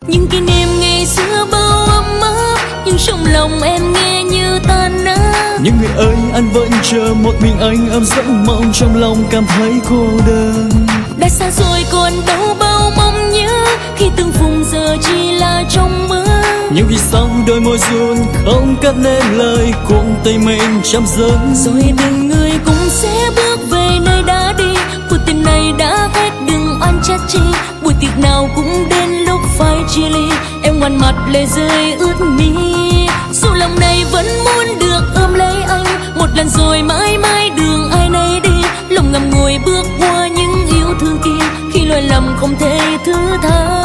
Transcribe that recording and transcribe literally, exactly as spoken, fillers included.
những kỷ niệm ngày xưa bao ấm áp, nhưng trong lòng em nghe như tan nát. Nhưng người ơi, anh vẫn chờ một mình anh, em rất mong trong lòng cảm thấy cô đơn. Đã xa rồi còn đâu bao mong nhớ, khi từng vùng giờ chỉ là trong mơ. Nhưng vì sao đôi môi run không cất nên lời, cuộc tình mình chấm dứt. Rồi từng người cũng sẽ bước về nơi đã đi, cuộc tình này đã hết đừng oan trách chi. Buổi tiệc nào cũng đến lúc phải chia ly, em ngoằn mặt lệ rơi ướt mi. Dù lòng này vẫn muốn được ôm lấy anh một lần rồi mãi mãi đường ai nấy đi. Lòng ngầm ngùi bước qua những yêu thương kia, khi lỗi lầm không thể thứ tha.